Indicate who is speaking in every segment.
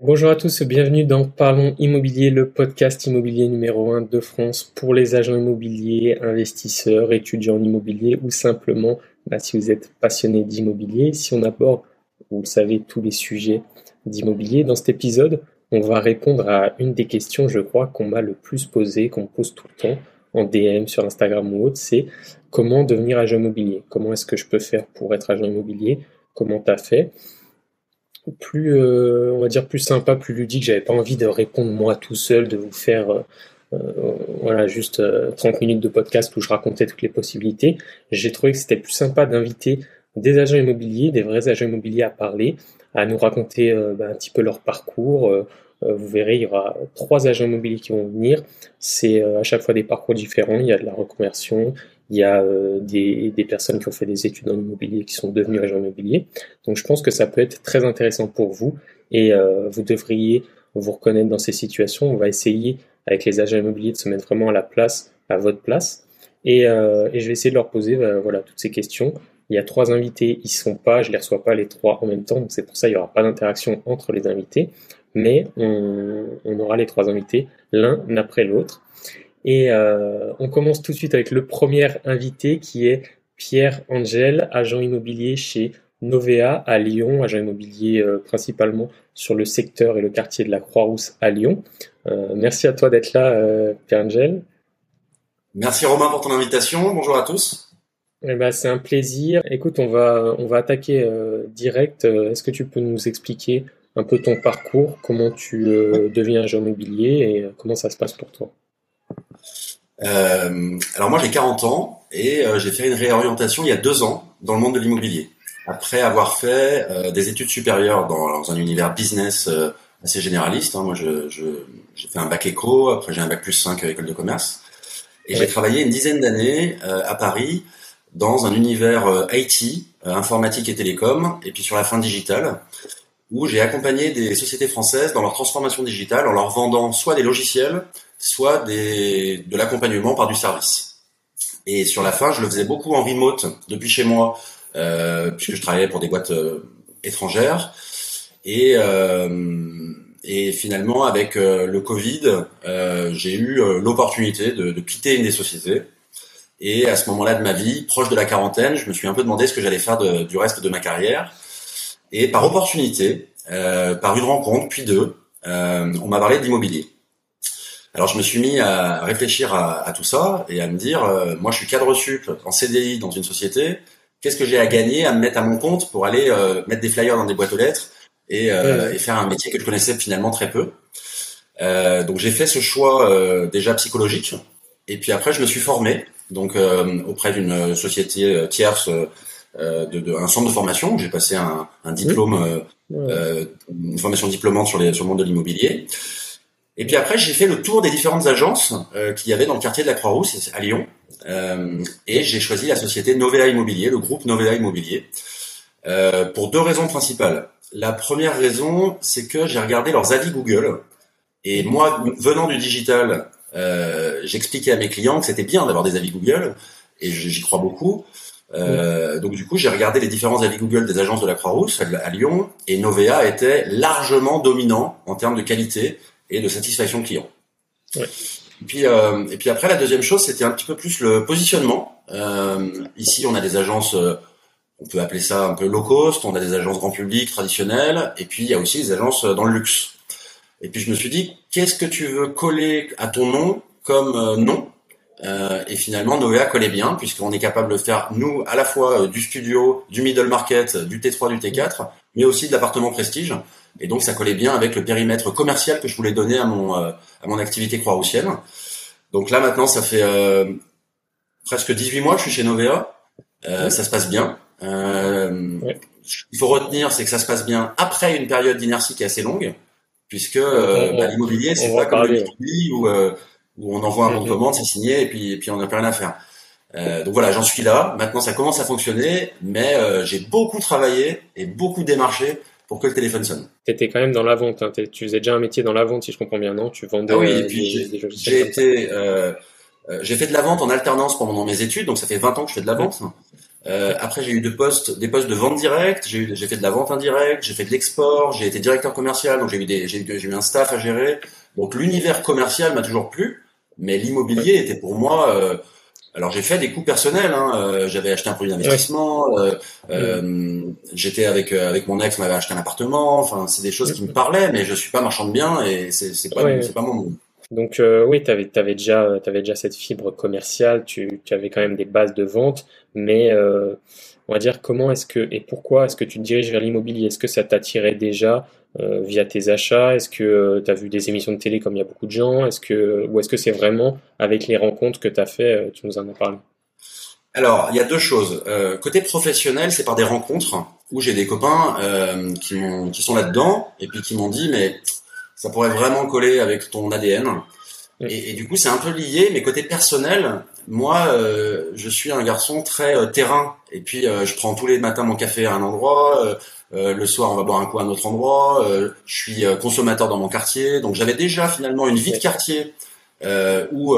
Speaker 1: Bonjour à tous, bienvenue dans Parlons Immobilier, le podcast immobilier numéro 1 de France pour les agents immobiliers, investisseurs, étudiants en immobilier ou simplement si vous êtes passionné d'immobilier. Si on aborde, vous le savez, tous les sujets d'immobilier, dans cet épisode, on va répondre à une des questions, je crois, qu'on m'a le plus posée, qu'on me pose tout le temps en DM sur Instagram ou autre, c'est comment devenir agent immobilier? Comment est-ce que je peux faire pour être agent immobilier? Comment t'as fait? Plus, on va dire plus sympa, plus ludique. J'avais pas envie de répondre moi tout seul, de vous faire voilà, juste 30 minutes de podcast où je racontais toutes les possibilités. J'ai trouvé que c'était plus sympa d'inviter des agents immobiliers, des vrais agents immobiliers à parler, à nous raconter un petit peu leur parcours. Vous verrez, il y aura 3 agents immobiliers qui vont venir. C'est à chaque fois des parcours différents. Il y a de la reconversion, il y a des personnes qui ont fait des études en immobilier qui sont devenues agents immobiliers. Donc je pense que ça peut être très intéressant pour vous et vous devriez vous reconnaître dans ces situations. On va essayer avec les agents immobiliers de se mettre vraiment à la place, à votre place. Et je vais essayer de leur poser voilà, toutes ces questions. Il y a 3 invités, ils sont pas, je les reçois pas les 3 en même temps, donc c'est pour ça qu'il n'y aura pas d'interaction entre les invités, mais on aura les 3 invités l'un après l'autre. Et on commence tout de suite avec le premier invité qui est Pierre Angel, agent immobilier chez Novea à Lyon, agent immobilier principalement sur le secteur et le quartier de la Croix-Rousse à Lyon. Merci à toi d'être là, Pierre Angel.
Speaker 2: Merci Romain pour ton invitation. Bonjour à tous.
Speaker 1: Eh ben, c'est un plaisir. Écoute, on va attaquer direct. Est-ce que tu peux nous expliquer un peu ton parcours, comment tu deviens agent immobilier et comment ça se passe pour toi?
Speaker 2: Alors moi j'ai 40 ans et j'ai fait une réorientation il y a 2 ans dans le monde de l'immobilier. Après avoir fait des études supérieures dans un univers business assez généraliste, hein. Moi j'ai fait un bac éco, après j'ai un bac plus 5 école de commerce. Et j'ai travaillé une dizaine d'années à Paris dans un univers IT, informatique et télécom, et puis sur la fin digitale, où j'ai accompagné des sociétés françaises dans leur transformation digitale en leur vendant soit des logiciels, soit de l'accompagnement par du service. Et sur la fin, je le faisais beaucoup en remote depuis chez moi, puisque je travaillais pour des boîtes étrangères. Et finalement, avec le Covid, j'ai eu l'opportunité de quitter une des sociétés. Et à ce moment-là de ma vie, proche de la quarantaine, je me suis un peu demandé ce que j'allais faire du reste de ma carrière. Et par opportunité, par une rencontre, puis 2, on m'a parlé d'immobilier. Alors je me suis mis à réfléchir à tout ça et à me dire, moi je suis cadre sup en CDI dans une société, qu'est-ce que j'ai à gagner à me mettre à mon compte pour aller mettre des flyers dans des boîtes aux lettres et faire un métier que je connaissais finalement très peu. Donc j'ai fait ce choix déjà psychologique et puis après je me suis formé donc auprès d'une société tierce, un centre de formation où j'ai passé un diplôme, une formation diplômante sur le monde de l'immobilier. Et puis après, j'ai fait le tour des différentes agences qu'il y avait dans le quartier de la Croix-Rousse à Lyon, et j'ai choisi la société Novea Immobilier, le groupe Novea Immobilier, pour 2 raisons principales. La première raison, c'est que j'ai regardé leurs avis Google, et moi, venant du digital, j'expliquais à mes clients que c'était bien d'avoir des avis Google, et j'y crois beaucoup. Donc du coup, j'ai regardé les différents avis Google des agences de la Croix-Rousse à Lyon, et Novea était largement dominant en termes de qualité et de satisfaction client.
Speaker 1: Ouais.
Speaker 2: Et puis après, la deuxième chose, c'était un petit peu plus le positionnement. Ici, on a des agences, on peut appeler ça un peu low cost, on a des agences grand public traditionnelles, et puis il y a aussi des agences dans le luxe. Et puis je me suis dit, qu'est-ce que tu veux coller à ton nom comme nom? Et finalement, Novea collait bien, puisqu'on est capable de faire, nous, à la fois du studio, du middle market, du T3, du T4, mais aussi de l'appartement prestige. Et donc, ça collait bien avec le périmètre commercial que je voulais donner à mon activité croix-roussienne. Donc là, maintenant, ça fait presque 18 mois que je suis chez Novea. Ça se passe bien. Il faut retenir, c'est que ça se passe bien après une période d'inertie qui est assez longue, puisque l'immobilier, c'est pas comme le B2B où on envoie un bon de commande, c'est signé, et puis on n'a plus rien à faire. Donc voilà, j'en suis là. Maintenant, ça commence à fonctionner, mais j'ai beaucoup travaillé et beaucoup démarché pour que le téléphone sonne.
Speaker 1: Tu étais quand même dans la vente, hein. Tu faisais déjà un métier dans la vente, si je comprends bien, non? Tu vendais
Speaker 2: et puis j'ai fait de la vente en alternance pendant mes études, donc ça fait 20 ans que je fais de la vente. Après, j'ai eu des postes de vente directe. J'ai fait de la vente indirecte. J'ai fait de l'export. J'ai été directeur commercial. Donc j'ai eu un staff à gérer. Donc l'univers commercial m'a toujours plu, mais l'immobilier était pour moi. Alors j'ai fait des coûts personnels. J'avais acheté un produit d'investissement. J'étais avec mon ex, on avait acheté un appartement. Enfin, c'est des choses qui me parlaient, mais je suis pas marchand de biens et c'est pas mon monde.
Speaker 1: Donc oui, t'avais déjà cette fibre commerciale, tu avais quand même des bases de vente, mais on va dire comment est-ce que et pourquoi est-ce que tu te diriges vers l'immobilier? Est-ce que ça t'attirait déjà via tes achats? Est-ce que tu as vu des émissions de télé comme il y a beaucoup de gens? Ou est-ce que c'est vraiment avec les rencontres que tu as fait, tu nous en as parlé?
Speaker 2: Alors, il y a deux choses. Côté professionnel, c'est par des rencontres où j'ai des copains qui sont là-dedans et puis qui m'ont dit mais ça pourrait vraiment coller avec ton ADN. Et du coup, c'est un peu lié, mais côté personnel, moi, je suis un garçon très terrain. Et puis, je prends tous les matins mon café à un endroit, le soir, on va boire un coup à un autre endroit. Je suis consommateur dans mon quartier. Donc, j'avais déjà finalement une vie de quartier où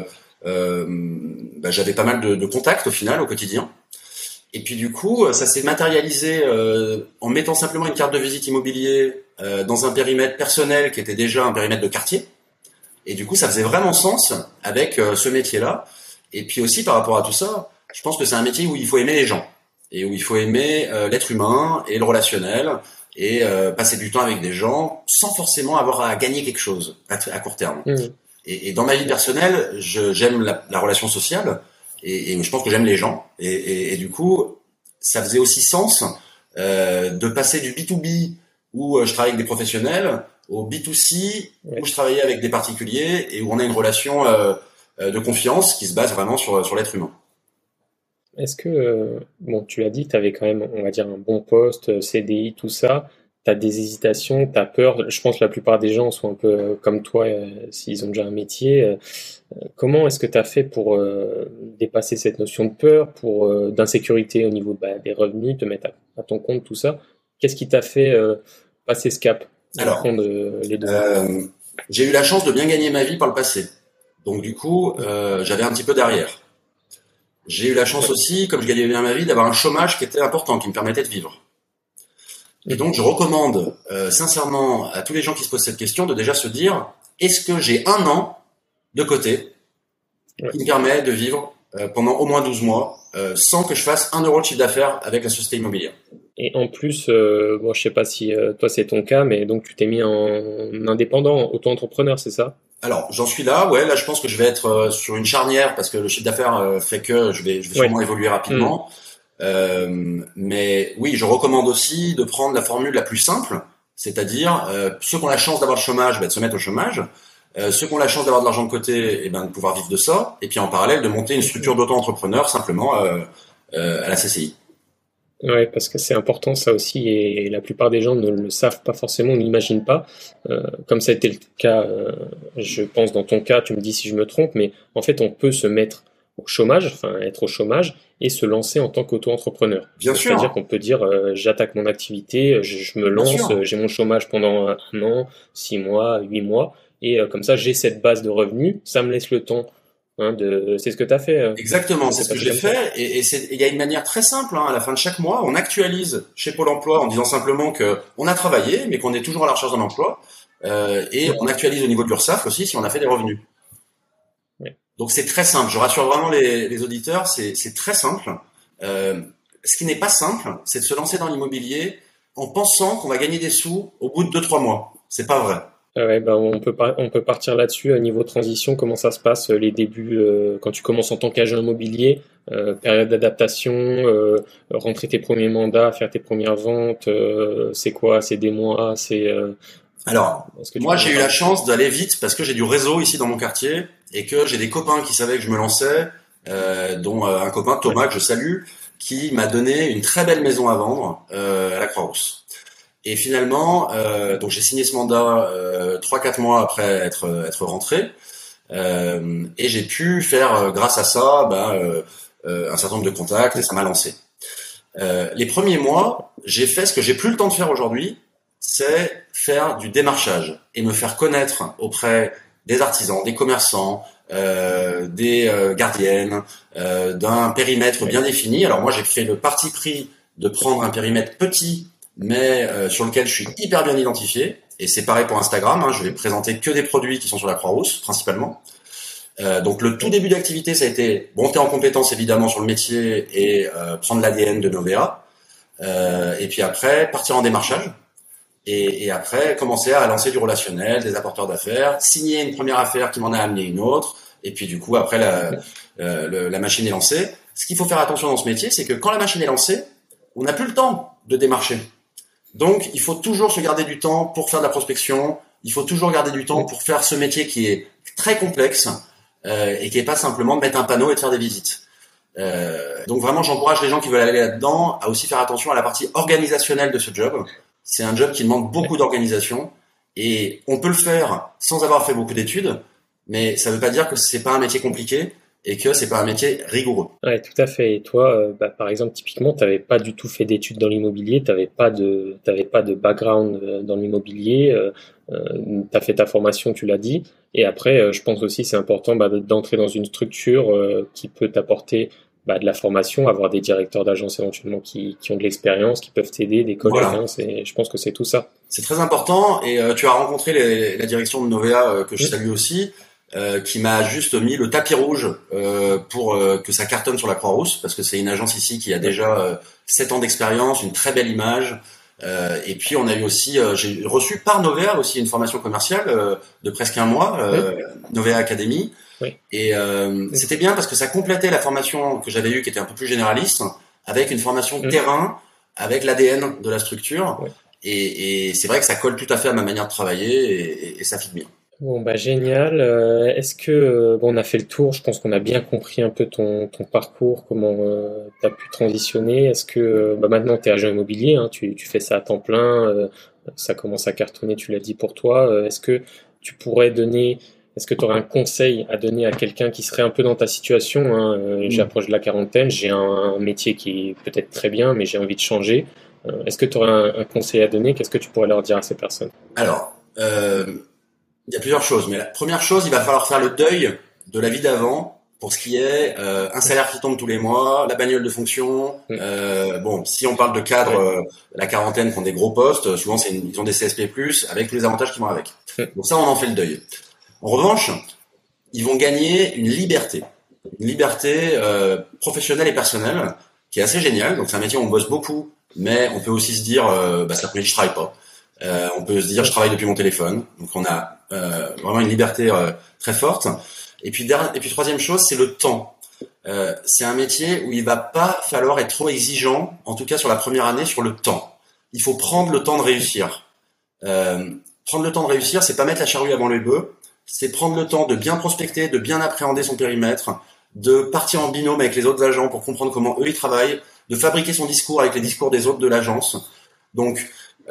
Speaker 2: j'avais pas mal de contacts au final, au quotidien. Et puis du coup, ça s'est matérialisé en mettant simplement une carte de visite immobilier dans un périmètre personnel qui était déjà un périmètre de quartier. Et du coup, ça faisait vraiment sens avec ce métier-là. Et puis aussi, par rapport à tout ça, je pense que c'est un métier où il faut aimer les gens et où il faut aimer l'être humain et le relationnel et passer du temps avec des gens sans forcément avoir à gagner quelque chose à court terme. Et dans ma vie personnelle, j'aime la relation sociale et je pense que j'aime les gens. Et du coup, ça faisait aussi sens de passer du B2B où je travaille avec des professionnels au B2C où je travaillais avec des particuliers et où on a une relation de confiance qui se base vraiment sur l'être humain.
Speaker 1: Est-ce que, bon, tu as dit que tu avais quand même, on va dire, un bon poste, CDI, tout ça. Tu as des hésitations, tu as peur. Je pense que la plupart des gens sont un peu comme toi, s'ils ont déjà un métier. Comment est-ce que tu as fait pour dépasser cette notion de peur, d'insécurité au niveau des revenus, te mettre à ton compte, tout ça? Qu'est-ce qui t'a fait passer ce cap,
Speaker 2: Alors,
Speaker 1: prendre les deux?
Speaker 2: j'ai eu la chance de bien gagner ma vie par le passé. Donc du coup, j'avais un petit peu derrière. J'ai eu la chance aussi, comme je gagnais bien ma vie, d'avoir un chômage qui était important, qui me permettait de vivre. Et donc, je recommande sincèrement à tous les gens qui se posent cette question de déjà se dire, est-ce que j'ai un an de côté qui me permet de vivre pendant au moins 12 mois sans que je fasse 1 euro de chiffre d'affaires avec la société immobilière?
Speaker 1: Et en plus, bon, je sais pas si toi c'est ton cas, mais donc tu t'es mis en indépendant, auto-entrepreneur, c'est ça?
Speaker 2: Alors, j'en suis là, ouais, là je pense que je vais être sur une charnière parce que le chiffre d'affaires fait que je vais sûrement évoluer rapidement. Mais oui, je recommande aussi de prendre la formule la plus simple, c'est-à-dire ceux qui ont la chance d'avoir le chômage, de se mettre au chômage, ceux qui ont la chance d'avoir de l'argent de côté, de pouvoir vivre de ça, et puis en parallèle de monter une structure d'auto-entrepreneur simplement à la CCI.
Speaker 1: Ouais, parce que c'est important ça aussi, et la plupart des gens ne le savent pas forcément, ne l'imaginent pas. Comme ça a été le cas, je pense dans ton cas, tu me dis si je me trompe, mais en fait on peut se mettre au chômage, enfin être au chômage, et se lancer en tant qu'auto-entrepreneur.
Speaker 2: Bien sûr.
Speaker 1: C'est-à-dire qu'on peut dire j'attaque mon activité, je me lance, j'ai mon chômage pendant 1 an, 6 mois, 8 mois, et comme ça j'ai cette base de revenus, ça me laisse le temps. C'est ce que tu as fait.
Speaker 2: Exactement, c'est ce que j'ai fait. Et il y a une manière très simple. À la fin de chaque mois, on actualise chez Pôle Emploi en disant simplement que on a travaillé, mais qu'on est toujours à la recherche d'un emploi. Et on actualise au niveau de l'URSSAF aussi si on a fait des revenus. Ouais. Donc c'est très simple. Je rassure vraiment les auditeurs, c'est très simple. Ce qui n'est pas simple, c'est de se lancer dans l'immobilier en pensant qu'on va gagner des sous au bout de 2-3 mois. C'est pas vrai.
Speaker 1: Ouais, on peut partir là-dessus. À niveau transition, comment ça se passe les débuts quand tu commences en tant qu'agent immobilier, période d'adaptation, rentrer tes premiers mandats, faire tes premières ventes, c'est quoi? C'est des mois,
Speaker 2: Alors, moi j'ai eu la chance d'aller vite parce que j'ai du réseau ici dans mon quartier et que j'ai des copains qui savaient que je me lançais, dont un copain Thomas que je salue, qui m'a donné une très belle maison à vendre à la Croix-Rousse. Et finalement, donc j'ai signé ce mandat 3-4 mois après être rentré, et j'ai pu faire grâce à ça un certain nombre de contacts et ça m'a lancé. Les premiers mois, j'ai fait ce que j'ai plus le temps de faire aujourd'hui, c'est faire du démarchage et me faire connaître auprès des artisans, des commerçants, des gardiennes, d'un périmètre bien défini. Alors moi, j'ai fait le parti pris de prendre un périmètre petit, mais sur lequel je suis hyper bien identifié. Et c'est pareil pour Instagram. Je vais présenter que des produits qui sont sur la Croix-Rousse, principalement. Donc le tout début d'activité, ça a été monter en compétence évidemment sur le métier et prendre l'ADN de Novea. Et puis après, partir en démarchage. Et après, commencer à lancer du relationnel, des apporteurs d'affaires, signer une première affaire qui m'en a amené une autre. Et puis du coup, après, la machine est lancée. Ce qu'il faut faire attention dans ce métier, c'est que quand la machine est lancée, on n'a plus le temps de démarcher. Donc, il faut toujours se garder du temps pour faire de la prospection. Il faut toujours garder du temps pour faire ce métier qui est très complexe et qui est pas simplement de mettre un panneau et de faire des visites. Donc vraiment, j'encourage les gens qui veulent aller là-dedans à aussi faire attention à la partie organisationnelle de ce job. C'est un job qui demande beaucoup d'organisation et on peut le faire sans avoir fait beaucoup d'études, mais ça veut pas dire que c'est pas un métier compliqué et que c'est pas un métier rigoureux.
Speaker 1: Ouais, tout à fait. Et toi, par exemple, typiquement, t'avais pas du tout fait d'études dans l'immobilier, t'avais pas de background dans l'immobilier, t'as fait ta formation, tu l'as dit. Et après, je pense aussi c'est important d'entrer dans une structure qui peut t'apporter de la formation, avoir des directeurs d'agence éventuellement qui ont de l'expérience, qui peuvent t'aider, des collègues. Voilà. Je pense que c'est tout ça.
Speaker 2: C'est très important. Et tu as rencontré la direction de Novea que je salue aussi. Qui m'a juste mis le tapis rouge pour que ça cartonne sur la Croix-Rousse, parce que c'est une agence ici qui a déjà 7 ans d'expérience, une très belle image. Et puis on a eu aussi, j'ai reçu par Novea aussi une formation commerciale de presque un mois, Novea Academy.
Speaker 1: Oui.
Speaker 2: Et c'était bien parce que ça complétait la formation que j'avais eue, qui était un peu plus généraliste, avec une formation terrain, avec l'ADN de la structure.
Speaker 1: Oui.
Speaker 2: Et c'est vrai que ça colle tout à fait à ma manière de travailler et ça fit bien.
Speaker 1: Bon, génial. Est-ce que on a fait le tour? Je pense qu'on a bien compris un peu ton parcours, comment tu as pu transitionner. Est-ce que maintenant tu es agent immobilier, hein, tu fais ça à temps plein, ça commence à cartonner, tu l'as dit pour toi. Est-ce que tu aurais un conseil à donner à quelqu'un qui serait un peu dans ta situation, hein, j'approche de la quarantaine, j'ai un métier qui est peut-être très bien, mais j'ai envie de changer. Est-ce que tu aurais un conseil à donner? Qu'est-ce que tu pourrais leur dire à ces personnes?
Speaker 2: Alors, il y a plusieurs choses, mais la première chose, il va falloir faire le deuil de la vie d'avant pour ce qui est un salaire qui tombe tous les mois, la bagnole de fonction. Si on parle de cadres, la quarantaine qui ont des gros postes, souvent ils ont des CSP+, avec tous les avantages qui vont avec. Donc ça, on en fait le deuil. En revanche, ils vont gagner une liberté professionnelle et personnelle qui est assez géniale. Donc c'est un métier où on bosse beaucoup, mais on peut aussi se dire, cet après-midi je travaille pas. On peut se dire je travaille depuis mon téléphone. Donc on a vraiment une liberté très forte. Et puis troisième chose, c'est le temps. C'est un métier où il va pas falloir être trop exigeant, en tout cas sur la première année, sur le temps. Il faut prendre le temps de réussir. Prendre le temps de réussir, c'est pas mettre la charrue avant les bœufs, c'est prendre le temps de bien prospecter, de bien appréhender son périmètre, de partir en binôme avec les autres agents pour comprendre comment eux ils travaillent, de fabriquer son discours avec les discours des autres de l'agence. Donc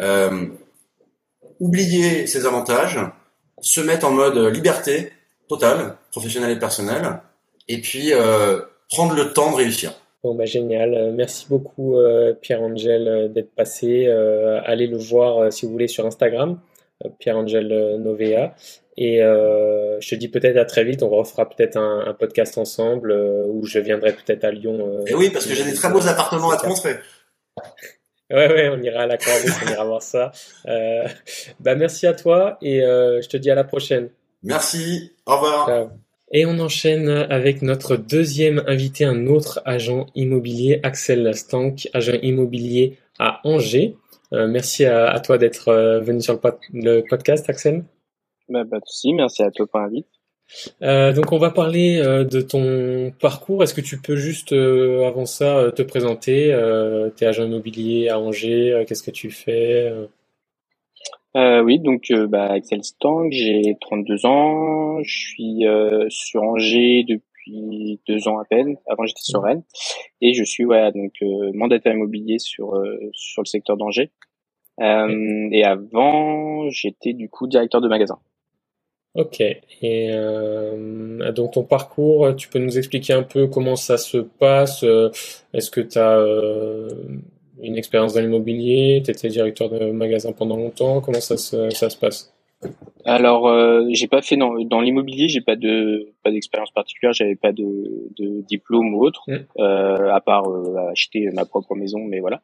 Speaker 2: oublier ses avantages, se mettre en mode liberté totale, professionnelle et personnelle, et puis prendre le temps de réussir.
Speaker 1: Bon, génial. Merci beaucoup Pierre-Angel d'être passé. Allez le voir si vous voulez sur Instagram, Pierre-Angel Novea. Et je te dis peut-être à très vite, on refera peut-être un podcast ensemble où je viendrai peut-être à Lyon.
Speaker 2: Et oui, parce que j'ai des très beaux appartements à te montrer.
Speaker 1: Ouais, on ira à la Croix-Rousse, on ira voir ça. Merci à toi et je te dis à la prochaine.
Speaker 2: Merci, au revoir.
Speaker 1: Ciao. Et on enchaîne avec notre deuxième invité, un autre agent immobilier, Axel Stank, agent immobilier à Angers. Merci à toi d'être venu sur le podcast, Axel.
Speaker 3: Pas de souci, merci à toi pour l'invite.
Speaker 1: Donc on va parler de ton parcours. Est-ce que tu peux juste avant ça te présenter? T'es agent immobilier à Angers, qu'est-ce que tu fais?
Speaker 3: Oui, donc Axel Stank, j'ai 32 ans, je suis sur Angers depuis 2 ans à peine. Avant j'étais sur Rennes et je suis mandataire immobilier sur le secteur d'Angers. Et avant j'étais du coup directeur de magasin.
Speaker 1: Ok. Et donc ton parcours, tu peux nous expliquer un peu comment ça se passe? Est-ce que tu as une expérience dans l'immobilier? Tu étais directeur de magasin pendant longtemps? Comment ça se passe?
Speaker 3: Alors, j'ai pas fait dans l'immobilier, j'ai pas d'expérience particulière, j'avais pas de diplôme ou autre, à part acheter ma propre maison, mais voilà.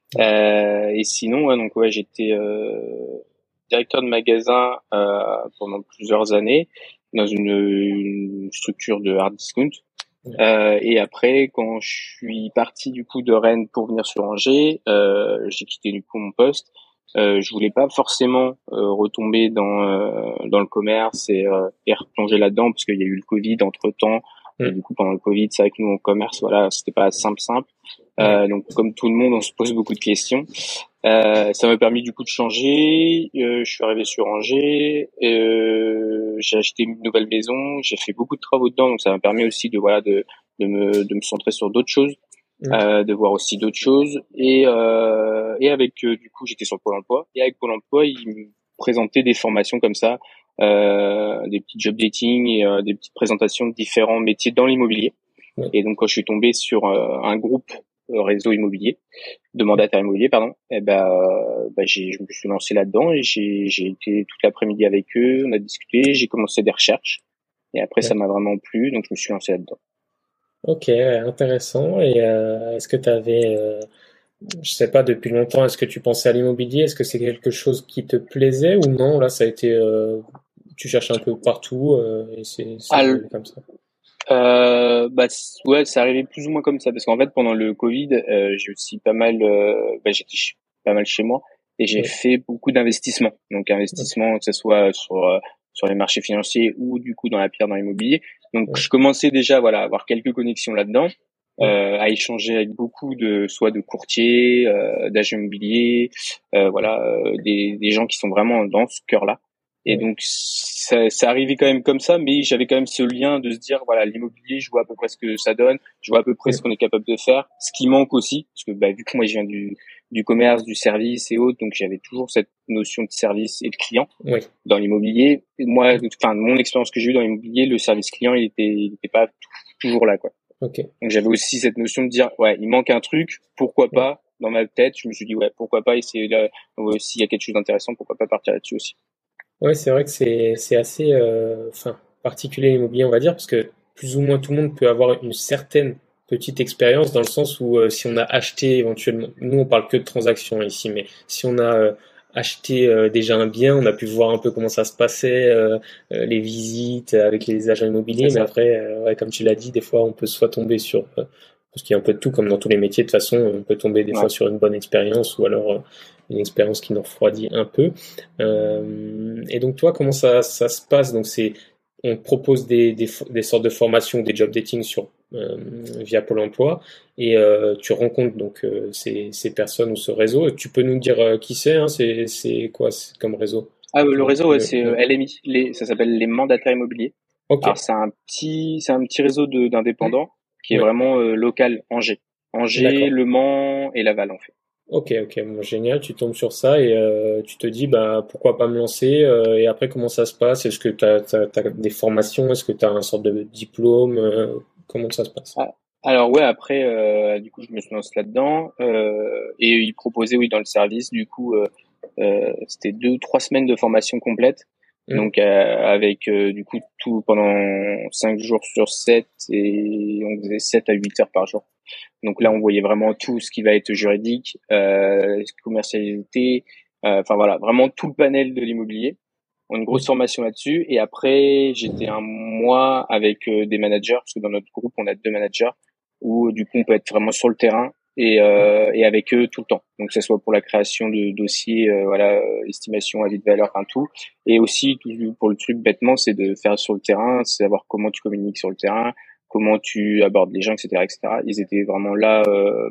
Speaker 3: Et sinon, ouais, donc ouais, j'étais directeur de magasin pendant plusieurs années dans une structure de hard discount. Et après, quand je suis parti du coup de Rennes pour venir sur Angers, j'ai quitté du coup mon poste. Je voulais pas forcément retomber dans le commerce et replonger là-dedans parce qu'il y a eu le Covid entre temps. Et du coup, pendant le Covid, c'est vrai que nous, en commerce, voilà, c'était pas simple. Donc, comme tout le monde, on se pose beaucoup de questions. Ça m'a permis du coup de changer. Je suis arrivé sur Angers. J'ai acheté une nouvelle maison. J'ai fait beaucoup de travaux dedans, donc ça m'a permis aussi de me centrer sur d'autres choses, de voir aussi d'autres choses. Et avec du coup, j'étais sur Pôle Emploi. Et avec Pôle Emploi, ils me présentaient des formations comme ça, des petits job dating et des petites présentations de différents métiers dans l'immobilier. Et donc, quand je suis tombé sur un groupe réseau immobilier, de mandataires immobiliers, pardon, et je me suis lancé là-dedans et j'ai été toute l'après-midi avec eux, on a discuté, j'ai commencé des recherches et après ça m'a vraiment plu, donc je me suis lancé là-dedans.
Speaker 1: Ok, intéressant. Et est-ce que tu avais, je sais pas, depuis longtemps, est-ce que tu pensais à l'immobilier? Est-ce que c'est quelque chose qui te plaisait ou non? Là, ça a été, tu cherches un peu partout et c'est arrivé comme ça.
Speaker 3: Ouais, c'est arrivé plus ou moins comme ça parce qu'en fait pendant le Covid, j'ai aussi pas mal, j'étais pas mal chez moi et j'ai fait beaucoup d'investissements. Donc investissement que ce soit sur les marchés financiers ou du coup dans la pierre, dans l'immobilier. Donc je commençais déjà voilà à avoir quelques connexions là-dedans, à échanger avec beaucoup soit de courtiers, d'agents immobiliers, des gens qui sont vraiment dans ce cœur-là. Et donc ça arrivait quand même comme ça, mais j'avais quand même ce lien de se dire voilà, l'immobilier, je vois à peu près ce que ça donne, je vois à peu près ce qu'on est capable de faire, ce qui manque aussi parce que vu que moi je viens du commerce, du service et autres, donc j'avais toujours cette notion de service et de client dans l'immobilier. Moi, enfin mon expérience que j'ai eue dans l'immobilier, le service client, il était pas toujours là quoi.
Speaker 1: Donc
Speaker 3: j'avais aussi cette notion de dire ouais, il manque un truc, pourquoi pas. Dans ma tête, je me suis dit ouais, pourquoi pas essayer là, s'il y a quelque chose d'intéressant, pourquoi pas partir là-dessus aussi.
Speaker 1: Ouais, c'est vrai que c'est assez particulier l'immobilier, on va dire, parce que plus ou moins tout le monde peut avoir une certaine petite expérience dans le sens où si on a acheté éventuellement, nous on parle que de transactions ici, mais si on a acheté déjà un bien, on a pu voir un peu comment ça se passait, les visites avec les agents immobiliers, mais après, ouais, comme tu l'as dit, des fois on peut soit tomber sur parce qu'il y a un peu de tout, comme dans tous les métiers, de toute façon, on peut tomber des fois sur une bonne expérience ou alors une expérience qui nous refroidit un peu. Et donc toi, comment ça se passe? Donc on propose des sortes de formations, des job dating via Pôle Emploi, et tu rencontres donc ces personnes ou ce réseau. Tu peux nous dire qui c'est, hein, c'est quoi comme réseau?
Speaker 3: Le réseau, c'est LMI, ça s'appelle les mandataires immobiliers.
Speaker 1: Okay.
Speaker 3: Alors c'est un petit réseau d'indépendants qui est vraiment local, Angers, Le Mans et Laval en fait.
Speaker 1: Ok, bon, génial, tu tombes sur ça et tu te dis pourquoi pas me lancer et après comment ça se passe? Est-ce que t'as des formations? Est-ce que tu as un sorte de diplôme? Comment ça se passe?
Speaker 3: Alors ouais, après du coup je me suis lancé là-dedans et ils proposaient dans le service du coup c'était 2-3 semaines de formation complète. Donc avec du coup tout pendant 5 jours sur 7 et on faisait 7 à 8 heures par jour. Donc là on voyait vraiment tout ce qui va être juridique, commercialité, enfin voilà, vraiment tout le panel de l'immobilier. On a une grosse formation là-dessus et après j'étais un mois avec des managers parce que dans notre groupe on a 2 managers où du coup on peut être vraiment sur le terrain et avec eux tout le temps. Donc que ce soit pour la création de dossiers, estimation, avis de valeur, enfin tout, et aussi pour le truc bêtement, c'est de faire sur le terrain, c'est savoir comment tu communiques sur le terrain, comment tu abordes les gens, etc., etc. Ils étaient vraiment là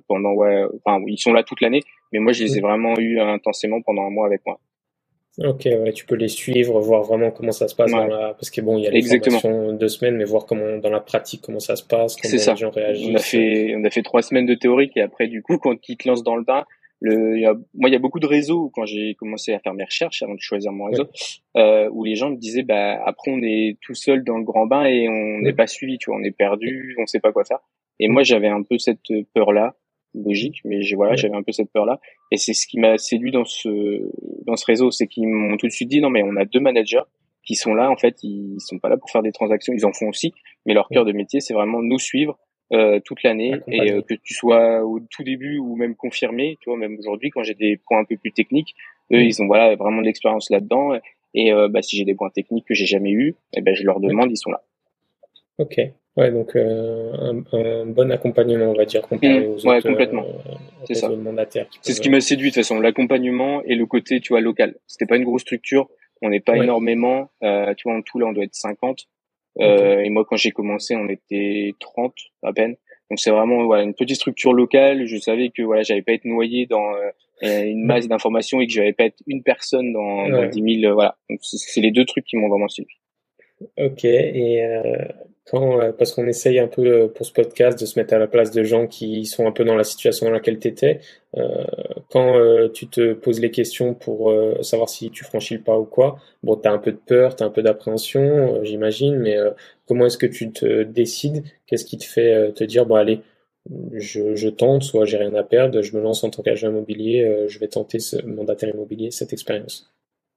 Speaker 3: ils sont là toute l'année, mais moi je les ai vraiment eu intensément pendant un mois avec moi.
Speaker 1: Ok, ouais, tu peux les suivre, voir vraiment comment ça se passe parce que bon, il y a les formations 2 semaines, mais voir comment dans la pratique comment ça se passe, comment les gens réagissent.
Speaker 3: On a fait 3 semaines de théorique et après du coup quand ils te lancent dans le bain, il y a beaucoup de réseaux quand j'ai commencé à faire mes recherches avant de choisir mon réseau, où les gens me disaient après on est tout seul dans le grand bain et on n'est pas suivi, tu vois, on est perdu, on sait pas quoi faire. Et moi j'avais un peu cette peur là, logique, mais j'avais un peu cette peur là, et c'est ce qui m'a séduit dans ce réseau, c'est qu'ils m'ont tout de suite dit non mais on a 2 managers qui sont là, en fait, ils sont pas là pour faire des transactions, ils en font aussi, mais leur cœur de métier, c'est vraiment nous suivre toute l'année et que tu sois au tout début ou même confirmé, tu vois, même aujourd'hui quand j'ai des points un peu plus techniques, eux ils ont voilà vraiment de l'expérience là-dedans et si j'ai des points techniques que j'ai jamais eu, et ben je leur demande, ils sont là.
Speaker 1: Ok. Ouais, donc un bon accompagnement, on va dire, comparé aux
Speaker 3: Ouais,
Speaker 1: autres
Speaker 3: complètement. C'est ça.
Speaker 1: mandataires.
Speaker 3: C'est ce qui m'a séduit de toute façon, l'accompagnement et le côté, tu vois, local. C'était pas une grosse structure, on n'est pas énormément, tu vois, en tout là on doit être 50. Et moi quand j'ai commencé, on était 30 à peine. Donc c'est vraiment voilà une petite structure locale. Je savais que voilà j'allais pas être noyé dans une masse d'informations et que j'allais pas être une personne dans 10 000. Voilà. Donc c'est les deux trucs qui m'ont vraiment séduit.
Speaker 1: Ok, et parce qu'on essaye un peu pour ce podcast de se mettre à la place de gens qui sont un peu dans la situation dans laquelle tu étais, quand tu te poses les questions pour savoir si tu franchis le pas ou quoi, bon, tu as un peu de peur, tu as un peu d'appréhension, j'imagine, mais comment est-ce que tu te décides? Qu'est-ce qui te fait te dire, bon, allez, je tente, soit j'ai rien à perdre, je me lance en tant qu'agent immobilier, je vais tenter ce mandataire immobilier, cette expérience.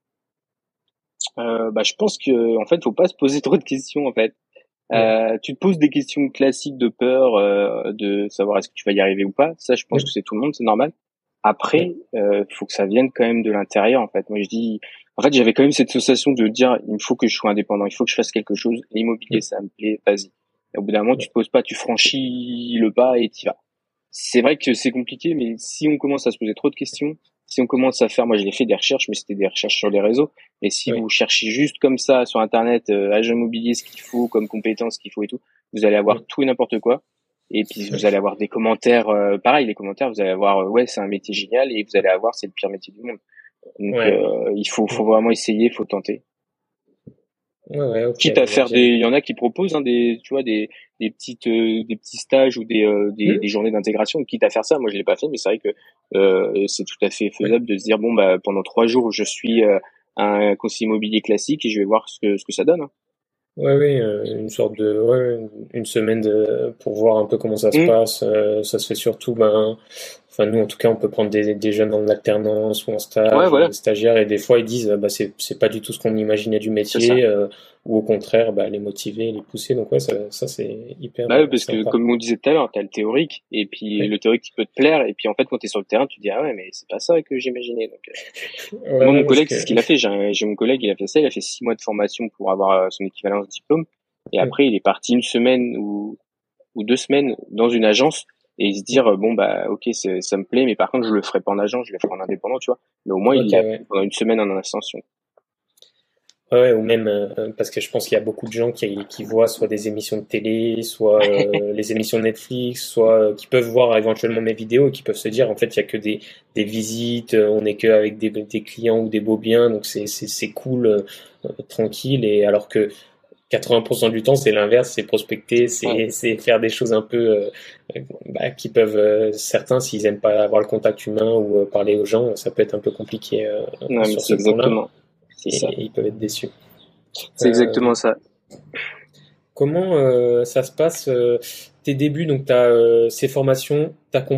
Speaker 3: Je pense que en fait faut pas se poser trop de questions en fait. Tu te poses des questions classiques de peur, de savoir est-ce que tu vas y arriver ou pas. Ça, je pense que c'est tout le monde, c'est normal. Après, faut que ça vienne quand même de l'intérieur, en fait. Moi, je dis, en fait, j'avais quand même cette sensation de dire, il me faut que je sois indépendant, il faut que je fasse quelque chose. L'immobilier, ça me plaît, vas-y. Et au bout d'un moment, tu te poses pas, tu franchis le pas et t'y vas. C'est vrai que c'est compliqué, mais si on commence à se poser trop de questions, si on commence à faire, moi j'ai fait des recherches, mais c'était des recherches sur les réseaux. Et si vous cherchez juste comme ça sur Internet, agent immobilier, ce qu'il faut comme compétences, ce qu'il faut et tout, vous allez avoir tout et n'importe quoi. Et puis vous allez avoir des commentaires, pareil, les commentaires, vous allez avoir, ouais, c'est un métier génial, et vous allez avoir, c'est le pire métier du monde. Donc il faut vraiment essayer, il faut tenter.
Speaker 1: Okay,
Speaker 3: Quitte à faire il y en a qui proposent tu vois des petits stages ou des journées d'intégration, quitte à faire ça. Moi je l'ai pas fait, mais c'est vrai que c'est tout à fait faisable de se dire bon bah pendant 3 jours je suis un conseiller immobilier classique et je vais voir ce que ça donne.
Speaker 1: Oui, une sorte de une semaine pour voir un peu comment ça se passe. Ça se fait surtout, enfin nous en tout cas, on peut prendre des jeunes en alternance ou en stage, ou des stagiaires, et des fois ils disent c'est pas du tout ce qu'on imaginait du métier, ou au contraire les motiver, les pousser. Donc ça c'est hyper
Speaker 3: parce
Speaker 1: sympa.
Speaker 3: que comme on disait tout à l'heure, t'as le théorique et puis le théorique qui peut te plaire, et puis en fait quand t'es sur le terrain tu te dis ah ouais mais c'est pas ça que j'imaginais. Donc moi mon collègue c'est ce qu'il a fait. J'ai mon collègue, il a fait ça, il a fait 6 mois de formation pour avoir son équivalence de diplôme, et après il est parti une semaine ou 2 semaines dans une agence et se dire bon bah ok ça me plaît, mais par contre je le ferai pas en agence, je le ferai en indépendant, tu vois. Mais au moins il a pendant une semaine en ascension.
Speaker 1: Ouais, ou même parce que je pense qu'il y a beaucoup de gens qui voient soit des émissions de télé, soit les émissions de Netflix, soit qui peuvent voir éventuellement mes vidéos et qui peuvent se dire en fait il y a que des visites, on est que avec des clients ou des beaux biens, donc c'est cool, tranquille, et alors que 80% du temps c'est l'inverse, c'est prospecter, c'est faire des choses un peu qui peuvent certains, s'ils aiment pas avoir le contact humain ou parler aux gens, ça peut être un peu compliqué sur ce point-là. Et ils peuvent être déçus.
Speaker 3: C'est exactement ça.
Speaker 1: Comment ça se passe tes débuts? Donc, tu as ces formations,